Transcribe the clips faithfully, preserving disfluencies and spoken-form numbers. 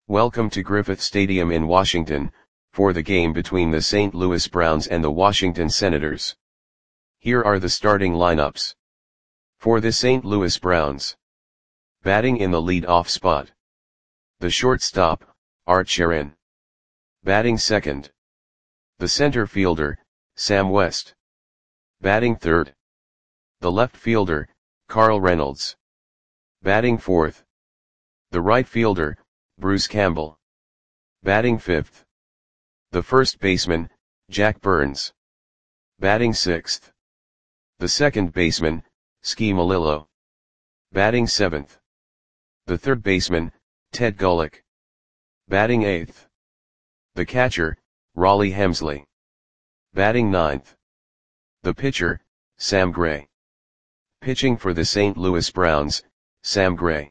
Welcome to Griffith Stadium in Washington, for the game between the Saint Louis Browns and the Washington Senators. Here are the starting lineups. For the Saint Louis Browns. Batting in the lead-off spot. The shortstop, Art Sherin. Batting second. The center fielder, Sam West. Batting third. The left fielder, Carl Reynolds. Batting fourth. The right fielder, Bruce Campbell. Batting fifth. The first baseman, Jack Burns. Batting sixth. The second baseman, Ski Melillo. Batting seventh. The third baseman, Ted Golick. Batting eighth. The catcher, Rollie Hemsley. Batting ninth. The pitcher, Sam Gray. Pitching for the Saint Louis Browns, Sam Gray.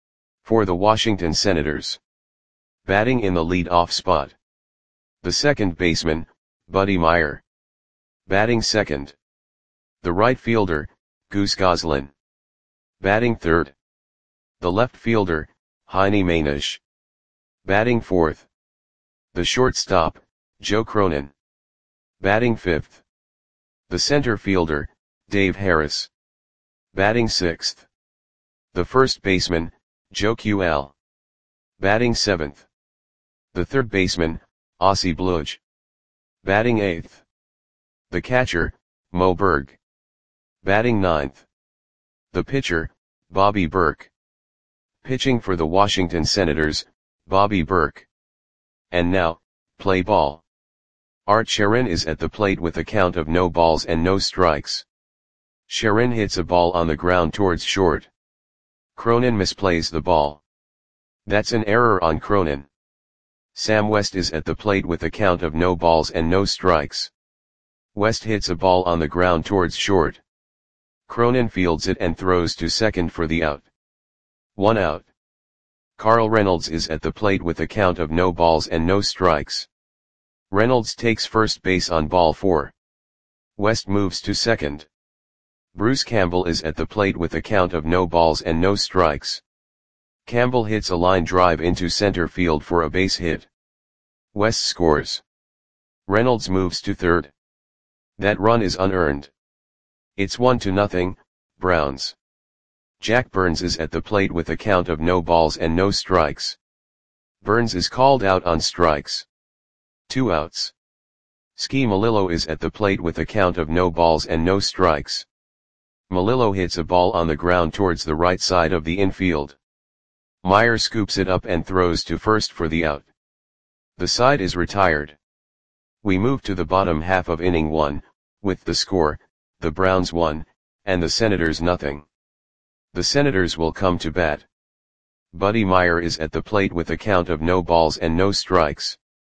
For the Washington Senators. Batting in the lead-off spot. The second baseman, Buddy Meyer. Batting second. The right fielder, Goose Goslin. Batting third. The left fielder, Heine Mainish. Batting fourth. The shortstop, Joe Cronin. Batting fifth. The center fielder, Dave Harris. Batting sixth. The first baseman, Joe Qual. Batting seventh. The third baseman, Ossie Bluge. Batting eighth. The catcher, Mo Berg. Batting ninth. The pitcher, Bobby Burke. Pitching for the Washington Senators, Bobby Burke. And now, play ball. Art Sherin is at the plate with a count of no balls and no strikes. Sherin hits a ball on the ground towards short. Cronin misplays the ball. That's an error on Cronin. Sam West is at the plate with a count of no balls and no strikes. West hits a ball on the ground towards short. Cronin fields it and throws to second for the out. One out. Carl Reynolds is at the plate with a count of no balls and no strikes. Reynolds takes first base on ball four. West moves to second. Bruce Campbell is at the plate with a count of no balls and no strikes. Campbell hits a line drive into center field for a base hit. West scores. Reynolds moves to third. That run is unearned. It's one to nothing, Browns. Jack Burns is at the plate with a count of no balls and no strikes. Burns is called out on strikes. Two outs. Ski Melillo is at the plate with a count of no balls and no strikes. Melillo hits a ball on the ground towards the right side of the infield. Meyer scoops it up and throws to first for the out. The side is retired. We move to the bottom half of inning one, with the score, the Browns one, and the Senators nothing. The Senators will come to bat. Buddy Meyer is at the plate with a count of no balls and no strikes.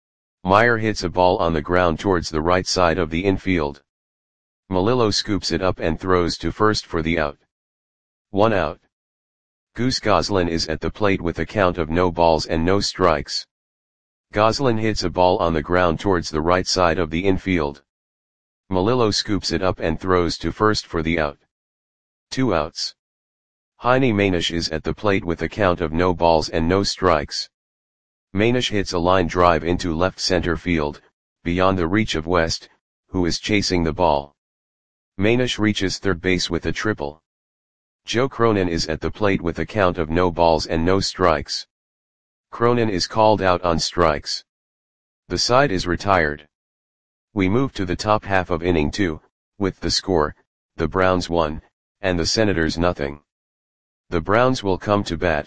Meyer hits a ball on the ground towards the right side of the infield. Melillo scoops it up and throws to first for the out. One out. Goose Goslin is at the plate with a count of no balls and no strikes. Goslin hits a ball on the ground towards the right side of the infield. Melillo scoops it up and throws to first for the out. Two outs. Heine Mainish is at the plate with a count of no balls and no strikes. Mainish hits a line drive into left center field, beyond the reach of West, who is chasing the ball. Mainish reaches third base with a triple. Joe Cronin is at the plate with a count of no balls and no strikes. Cronin is called out on strikes. The side is retired. We move to the top half of inning two, with the score, the Browns one, and the Senators nothing. The Browns will come to bat.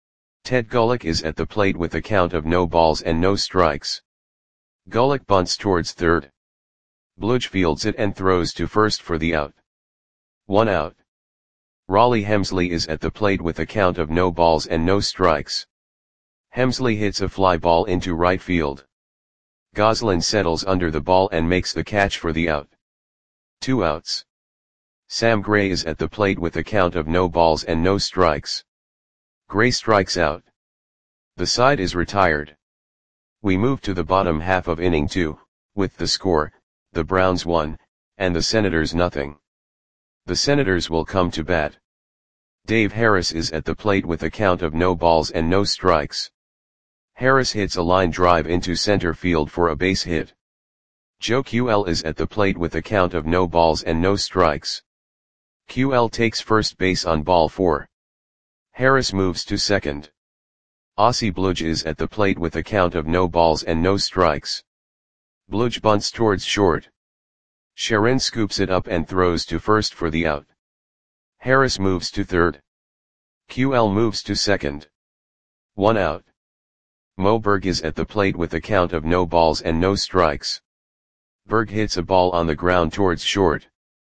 Ted Golick is at the plate with a count of no balls and no strikes. Golick bunts towards third. Bluge fields it and throws to first for the out. One out. Rollie Hemsley is at the plate with a count of no balls and no strikes. Hemsley hits a fly ball into right field. Goslin settles under the ball and makes the catch for the out. Two outs. Sam Gray is at the plate with a count of no balls and no strikes. Gray strikes out. The side is retired. We move to the bottom half of inning two, with the score, the Browns one, and the Senators nothing. The Senators will come to bat. Dave Harris is at the plate with a count of no balls and no strikes. Harris hits a line drive into center field for a base hit. Joe Q L is at the plate with a count of no balls and no strikes. Q L takes first base on ball four. Harris moves to second. Aussie Bludge is at the plate with a count of no balls and no strikes. Bludge bunts towards short. Sharon scoops it up and throws to first for the out. Harris moves to third. Q L moves to second. One out. Mo Berg is at the plate with a count of no balls and no strikes. Berg hits a ball on the ground towards short.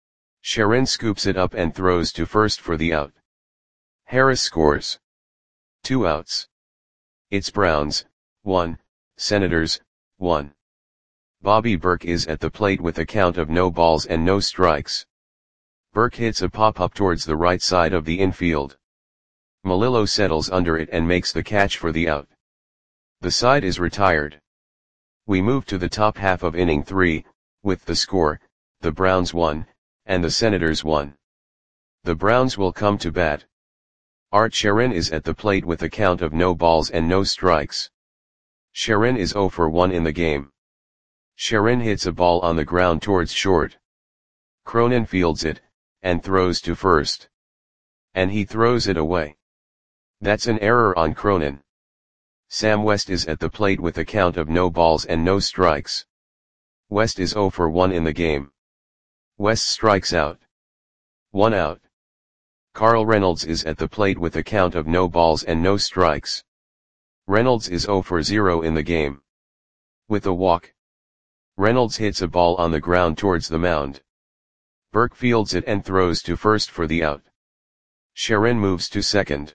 Sharon scoops it up and throws to first for the out. Harris scores. Two outs. It's Browns, one, Senators, one. Bobby Burke is at the plate with a count of no balls and no strikes. Burke hits a pop-up towards the right side of the infield. Melillo settles under it and makes the catch for the out. The side is retired. We move to the top half of inning three, with the score, the Browns one, and the Senators one. The Browns will come to bat. Art Sharon is at the plate with a count of no balls and no strikes. Sharon is zero for one in the game. Sharon hits a ball on the ground towards short. Cronin fields it, and throws to first. And he throws it away. That's an error on Cronin. Sam West is at the plate with a count of no balls and no strikes. West is zero for one in the game. West strikes out. One out. Carl Reynolds is at the plate with a count of no balls and no strikes. Reynolds is zero for zero in the game. With a walk. Reynolds hits a ball on the ground towards the mound. Burke fields it and throws to first for the out. Sharon moves to second.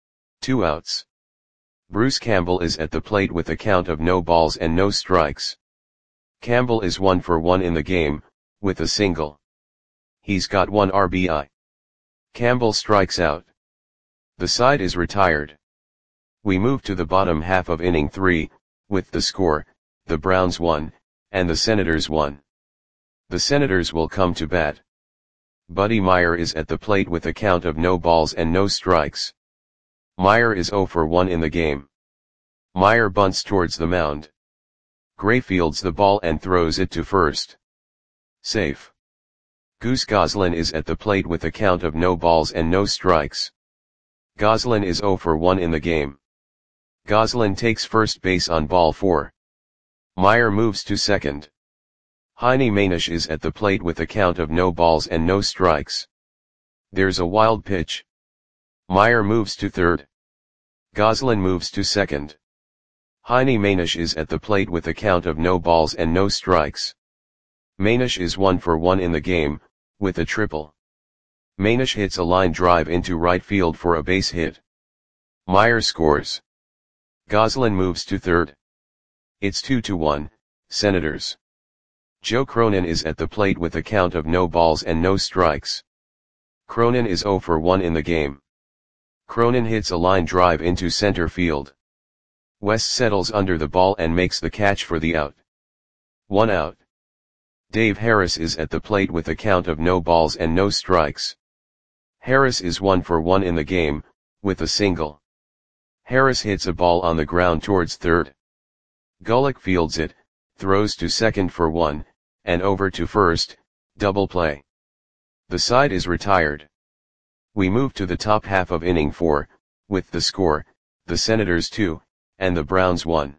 Two outs. Bruce Campbell is at the plate with a count of no balls and no strikes. Campbell is one for one in the game, with a single. He's got one R B I. Campbell strikes out. The side is retired. We move to the bottom half of inning three, with the score, the Browns one, and the Senators one. The Senators will come to bat. Buddy Meyer is at the plate with a count of no balls and no strikes. Meyer is zero for one in the game. Meyer bunts towards the mound. Gray fields the ball and throws it to first. Safe. Goose Goslin is at the plate with a count of no balls and no strikes. Goslin is zero for one in the game. Goslin takes first base on ball four. Meyer moves to second. Heine Manish is at the plate with a count of no balls and no strikes. There's a wild pitch. Meyer moves to third. Goslin moves to second. Heine Manish is at the plate with a count of no balls and no strikes. Manish is one for one in the game, with a triple. Manish hits a line drive into right field for a base hit. Meyer scores. Goslin moves to third. It's two to one, Senators. Joe Cronin is at the plate with a count of no balls and no strikes. Cronin is zero for one in the game. Cronin hits a line drive into center field. West settles under the ball and makes the catch for the out. One out. Dave Harris is at the plate with a count of no balls and no strikes. Harris is one for one in the game, with a single. Harris hits a ball on the ground towards third. Golick fields it, throws to second for one, and over to first, double play. The side is retired. We move to the top half of inning four, with the score, the Senators two, and the Browns one.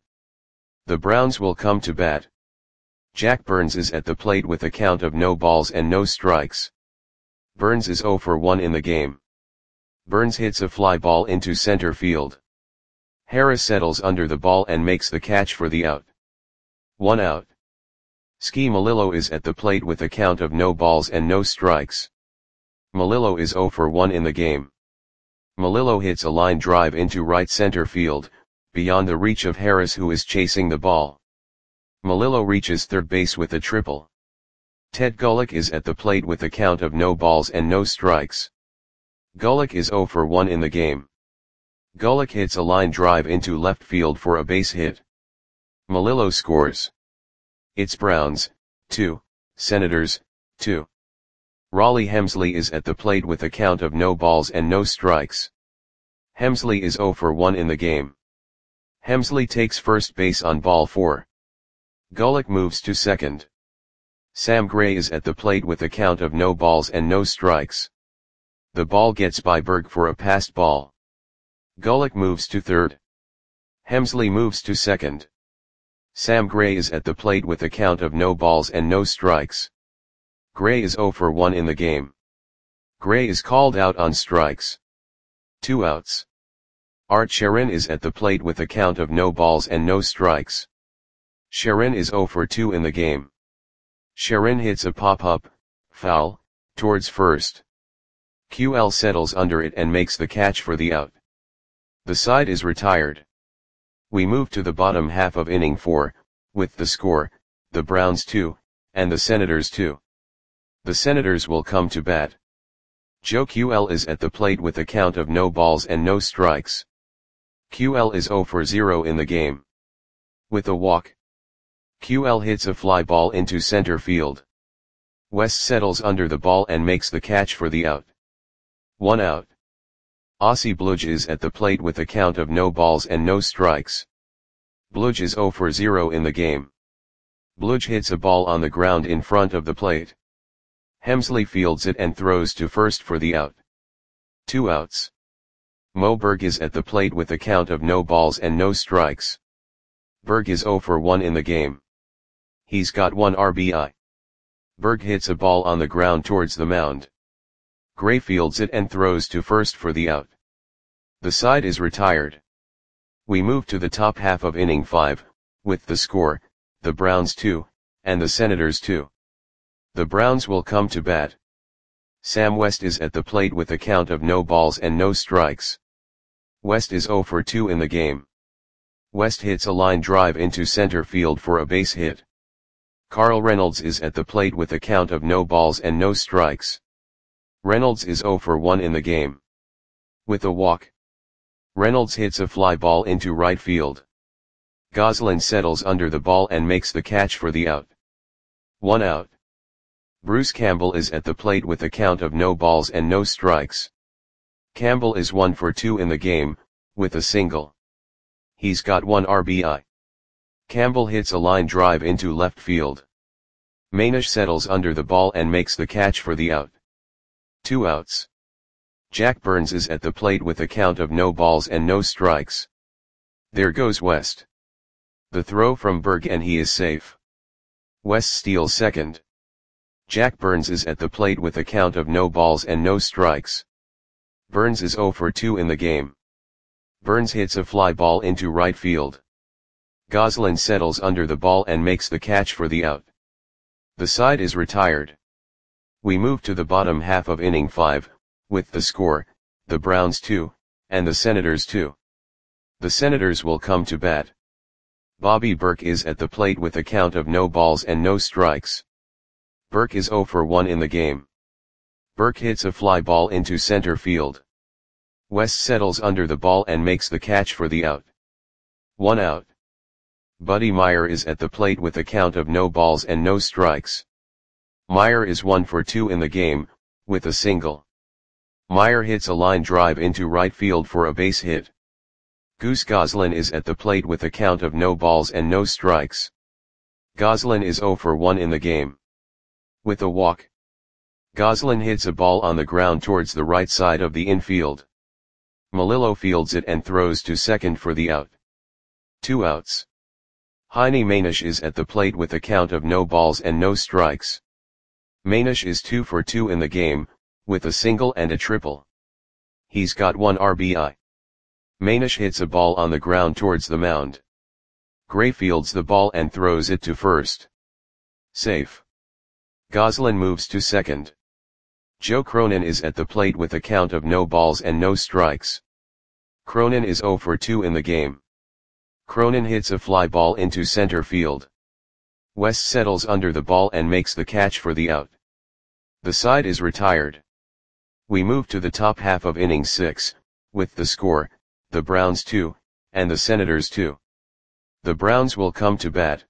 The Browns will come to bat. Jack Burns is at the plate with a count of no balls and no strikes. Burns is zero for one in the game. Burns hits a fly ball into center field. Harris settles under the ball and makes the catch for the out. One out. Ski Melillo is at the plate with a count of no balls and no strikes. Melillo is zero for one in the game. Melillo hits a line drive into right center field, beyond the reach of Harris who is chasing the ball. Melillo reaches third base with a triple. Ted Golick is at the plate with a count of no balls and no strikes. Golick is zero for one in the game. Golick hits a line drive into left field for a base hit. Melillo scores. It's Browns, two, Senators, two. Raleigh Hemsley is at the plate with a count of no balls and no strikes. Hemsley is zero for one in the game. Hemsley takes first base on ball four. Golick moves to second. Sam Gray is at the plate with a count of no balls and no strikes. The ball gets by Berg for a passed ball. Golick moves to third. Hemsley moves to second. Sam Gray is at the plate with a count of no balls and no strikes. Gray is zero for one in the game. Gray is called out on strikes. Two outs. Art Sharon is at the plate with a count of no balls and no strikes. Sharon is zero for two in the game. Sharon hits a pop-up, foul, towards first. Q L settles under it and makes the catch for the out. The side is retired. We move to the bottom half of inning four, with the score, the Browns two, and the Senators two. The Senators will come to bat. Joe Q L is at the plate with a count of no balls and no strikes. Q L is zero for zero in the game. With a walk, Q L hits a fly ball into center field. West settles under the ball and makes the catch for the out. One out. Ossie Bludge is at the plate with a count of no balls and no strikes. Bludge is zero for zero in the game. Bludge hits a ball on the ground in front of the plate. Hemsley fields it and throws to first for the out. Two outs. Mo Berg is at the plate with a count of no balls and no strikes. Berg is zero for one in the game. He's got one R B I. Berg hits a ball on the ground towards the mound. Gray fields it and throws to first for the out. The side is retired. We move to the top half of inning five, with the score, the Browns two, and the Senators two. The Browns will come to bat. Sam West is at the plate with a count of no balls and no strikes. West is zero for two in the game. West hits a line drive into center field for a base hit. Carl Reynolds is at the plate with a count of no balls and no strikes. Reynolds is zero for one in the game. With a walk, Reynolds hits a fly ball into right field. Goslin settles under the ball and makes the catch for the out. One out. Bruce Campbell is at the plate with a count of no balls and no strikes. Campbell is one for two in the game, with a single. He's got one R B I. Campbell hits a line drive into left field. Manish settles under the ball and makes the catch for the out. Two outs. Jack Burns is at the plate with a count of no balls and no strikes. There goes West. The throw from Berg and he is safe. West steals second. Jack Burns is at the plate with a count of no balls and no strikes. Burns is zero for two in the game. Burns hits a fly ball into right field. Goslin settles under the ball and makes the catch for the out. The side is retired. We move to the bottom half of inning five, with the score, the Browns two, and the Senators two. The Senators will come to bat. Bobby Burke is at the plate with a count of no balls and no strikes. Burke is zero for one in the game. Burke hits a fly ball into center field. West settles under the ball and makes the catch for the out. One out. Buddy Meyer is at the plate with a count of no balls and no strikes. Meyer is one for two in the game, with a single. Meyer hits a line drive into right field for a base hit. Goose Goslin is at the plate with a count of no balls and no strikes. Goslin is zero for one in the game. With a walk, Goslin hits a ball on the ground towards the right side of the infield. Melillo fields it and throws to second for the out. Two outs. Heine Manish is at the plate with a count of no balls and no strikes. Manish is two for two in the game, with a single and a triple. He's got one R B I. Manish hits a ball on the ground towards the mound. Gray fields the ball and throws it to first. Safe. Goslin moves to second. Joe Cronin is at the plate with a count of no balls and no strikes. Cronin is zero for two in the game. Cronin hits a fly ball into center field. West settles under the ball and makes the catch for the out. The side is retired. We move to the top half of inning six, with the score, the Browns two, and the Senators two. The Browns will come to bat.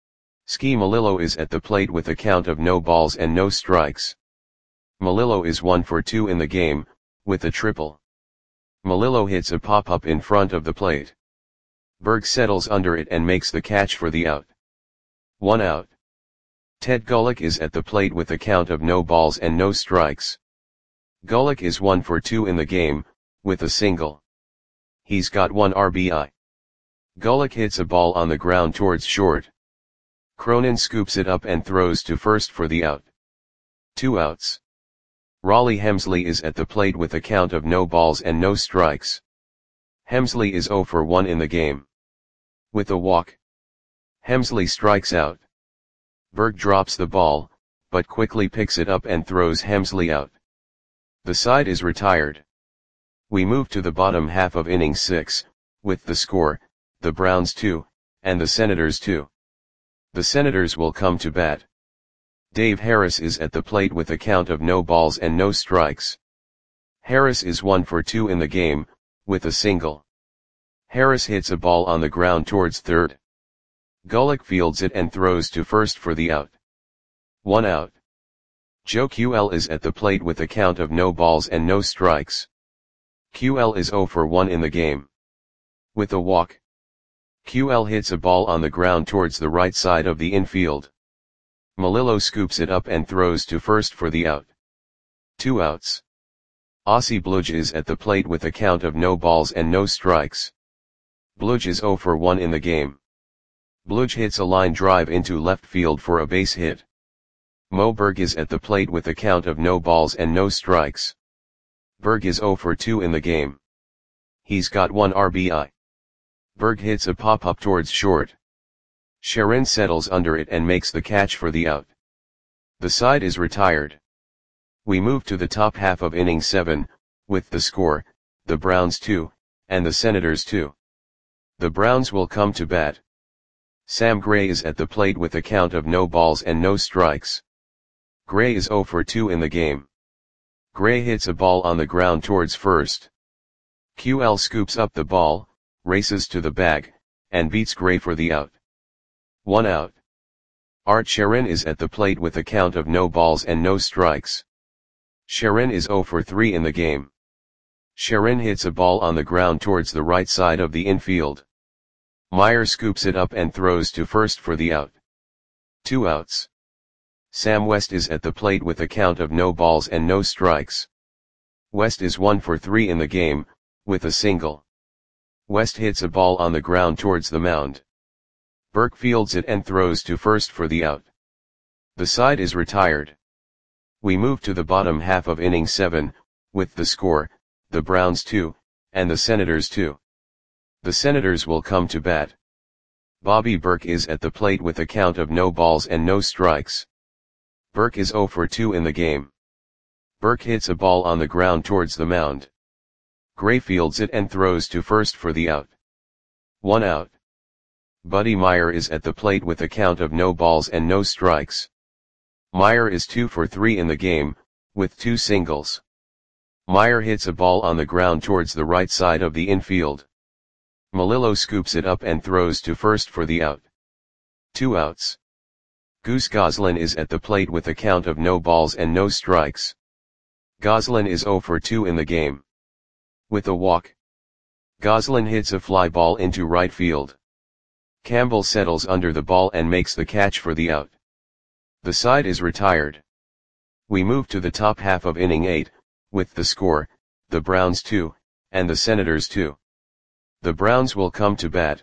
Ski Melillo is at the plate with a count of no balls and no strikes. Melillo is one for two in the game, with a triple. Melillo hits a pop-up in front of the plate. Berg settles under it and makes the catch for the out. One out. Ted Gulick is at the plate with a count of no balls and no strikes. Gulick is one for two in the game, with a single. He's got one R B I. Gulick hits a ball on the ground towards short. Cronin scoops it up and throws to first for the out. Two outs. Rollie Hemsley is at the plate with a count of no balls and no strikes. Hemsley is zero for one in the game. With a walk, Hemsley strikes out. Berg drops the ball, but quickly picks it up and throws Hemsley out. The side is retired. We move to the bottom half of inning six, with the score, the Browns two, and the Senators two. The Senators will come to bat. Dave Harris is at the plate with a count of no balls and no strikes. Harris is one for two in the game, with a single. Harris hits a ball on the ground towards third. Gulick fields it and throws to first for the out. One out. Joe Q L is at the plate with a count of no balls and no strikes. Q L is zero for one in the game. With a walk, Q L hits a ball on the ground towards the right side of the infield. Melillo scoops it up and throws to first for the out. Two outs. Ossie Bludge is at the plate with a count of no balls and no strikes. Bludge is zero for one in the game. Bludge hits a line drive into left field for a base hit. Mo Berg is at the plate with a count of no balls and no strikes. Berg is zero for two in the game. He's got one R B I. Berg hits a pop-up towards short. Sharin settles under it and makes the catch for the out. The side is retired. We move to the top half of inning seven, with the score, the Browns two, and the Senators two. The Browns will come to bat. Sam Gray is at the plate with a count of no balls and no strikes. Gray is zero for two in the game. Gray hits a ball on the ground towards first. Q L scoops up the ball, races to the bag, and beats Gray for the out. One out. Art Sharin is at the plate with a count of no balls and no strikes. Sharin is zero for three in the game. Sharin hits a ball on the ground towards the right side of the infield. Meyer scoops it up and throws to first for the out. Two outs. Sam West is at the plate with a count of no balls and no strikes. West is one for three in the game, with a single. West hits a ball on the ground towards the mound. Burke fields it and throws to first for the out. The side is retired. We move to the bottom half of inning seven, with the score, the Browns two, and the Senators two. The Senators will come to bat. Bobby Burke is at the plate with a count of no balls and no strikes. Burke is zero for two in the game. Burke hits a ball on the ground towards the mound. Gray fields it and throws to first for the out. One out. Buddy Meyer is at the plate with a count of no balls and no strikes. Meyer is two for three in the game, with two singles. Meyer hits a ball on the ground towards the right side of the infield. Melillo scoops it up and throws to first for the out. Two outs. Goose Goslin is at the plate with a count of no balls and no strikes. Goslin is zero for two in the game. With a walk, Goslin hits a fly ball into right field. Campbell settles under the ball and makes the catch for the out. The side is retired. We move to the top half of inning eight, with the score, the Browns two, and the Senators two. The Browns will come to bat.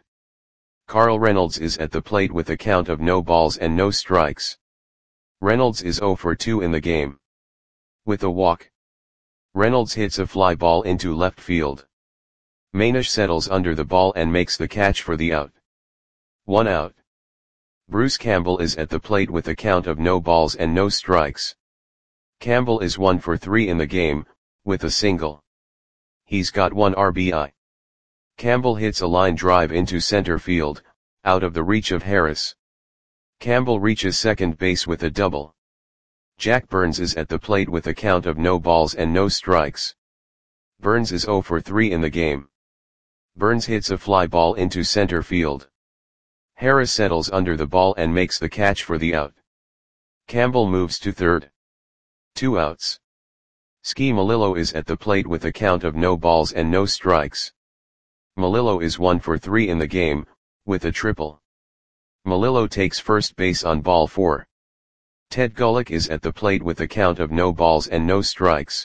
Carl Reynolds is at the plate with a count of no balls and no strikes. Reynolds is zero for two in the game. With a walk, Reynolds hits a fly ball into left field. Manish settles under the ball and makes the catch for the out. One out. Bruce Campbell is at the plate with a count of no balls and no strikes. Campbell is one for three in the game, with a single. He's got one R B I. Campbell hits a line drive into center field, out of the reach of Harris. Campbell reaches second base with a double. Jack Burns is at the plate with a count of no balls and no strikes. Burns is zero for three in the game. Burns hits a fly ball into center field. Harris settles under the ball and makes the catch for the out. Campbell moves to third. Two outs. Ski Melillo is at the plate with a count of no balls and no strikes. Melillo is one for three in the game, with a triple. Melillo takes first base on ball four. Ted Gulick is at the plate with a count of no balls and no strikes.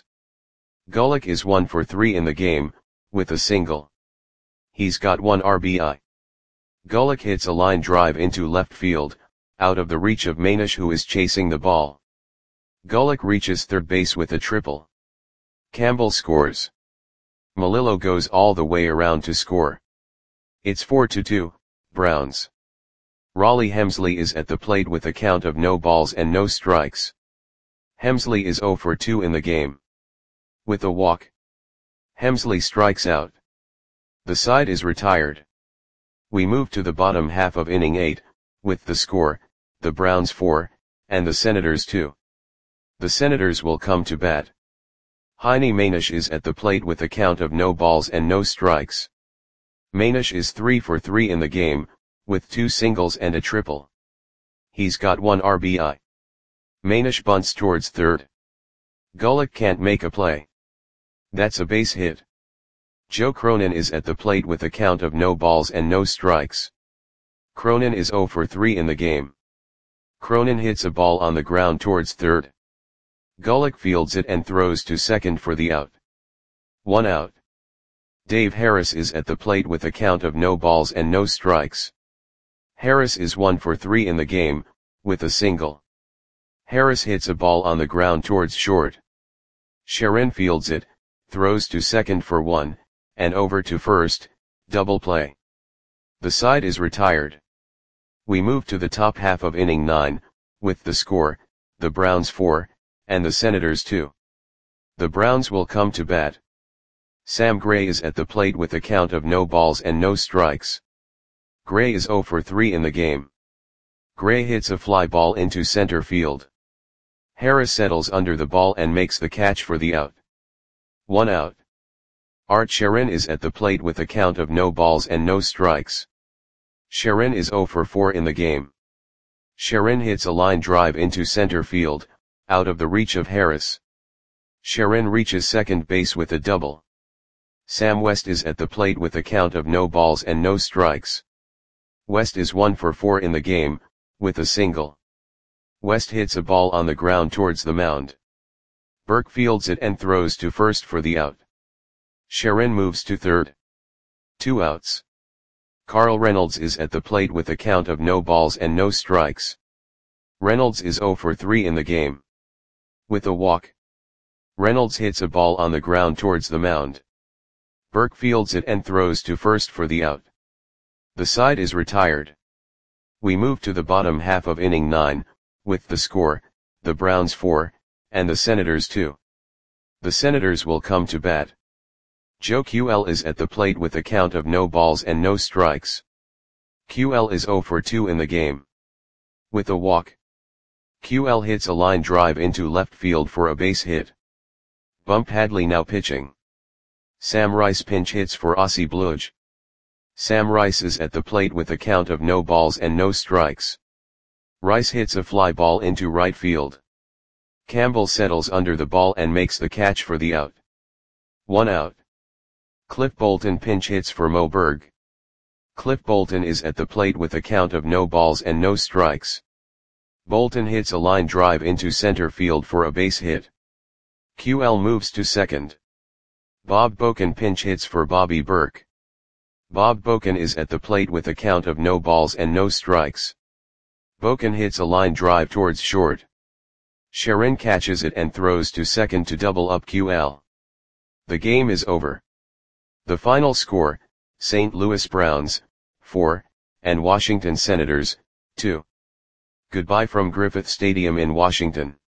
Gulick is one for three in the game, with a single. He's got one R B I. Gulick hits a line drive into left field, out of the reach of Manish, who is chasing the ball. Gulick reaches third base with a triple. Campbell scores. Melillo goes all the way around to score. It's four to two, Browns. Rollie Hemsley is at the plate with a count of no balls and no strikes. Hemsley is zero for two in the game. With a walk, Hemsley strikes out. The side is retired. We move to the bottom half of inning eight, with the score, the Browns four, and the Senators two. The Senators will come to bat. Heine Manish is at the plate with a count of no balls and no strikes. Manish is three for three in the game, with two singles and a triple. He's got one R B I. Manish bunts towards third. Gulick can't make a play. That's a base hit. Joe Cronin is at the plate with a count of no balls and no strikes. Cronin is zero for three in the game. Cronin hits a ball on the ground towards third. Gulick fields it and throws to second for the out. One out. Dave Harris is at the plate with a count of no balls and no strikes. Harris is one for three in the game, with a single. Harris hits a ball on the ground towards short. Sharon fields it, throws to second for one, and over to first, double play. The side is retired. We move to the top half of inning nine, with the score, the Browns four, and the Senators two. The Browns will come to bat. Sam Gray is at the plate with a count of no balls and no strikes. Gray is zero for three in the game. Gray hits a fly ball into center field. Harris settles under the ball and makes the catch for the out. One out. Art Sharon is at the plate with a count of no balls and no strikes. Sharon is zero for four in the game. Sharon hits a line drive into center field, out of the reach of Harris. Sharon reaches second base with a double. Sam West is at the plate with a count of no balls and no strikes. West is one for four in the game, with a single. West hits a ball on the ground towards the mound. Burke fields it and throws to first for the out. Sharon moves to third. Two outs. Carl Reynolds is at the plate with a count of no balls and no strikes. Reynolds is zero for three in the game. With a walk, Reynolds hits a ball on the ground towards the mound. Burke fields it and throws to first for the out. The side is retired. We move to the bottom half of inning nine, with the score, the Browns four, and the Senators two. The Senators will come to bat. Joe Q L is at the plate with a count of no balls and no strikes. Q L is zero for two in the game. With a walk, Q L hits a line drive into left field for a base hit. Bump Hadley now pitching. Sam Rice pinch hits for Aussie Bludge. Sam Rice is at the plate with a count of no balls and no strikes. Rice hits a fly ball into right field. Campbell settles under the ball and makes the catch for the out. One out. Cliff Bolton pinch hits for Mo Berg. Cliff Bolton is at the plate with a count of no balls and no strikes. Bolton hits a line drive into center field for a base hit. Q L moves to second. Bob Boken pinch hits for Bobby Burke. Bob Boken is at the plate with a count of no balls and no strikes. Boken hits a line drive towards short. Sharon catches it and throws to second to double up Q L. The game is over. The final score, Saint Louis Browns, four, and Washington Senators, two. Goodbye from Griffith Stadium in Washington.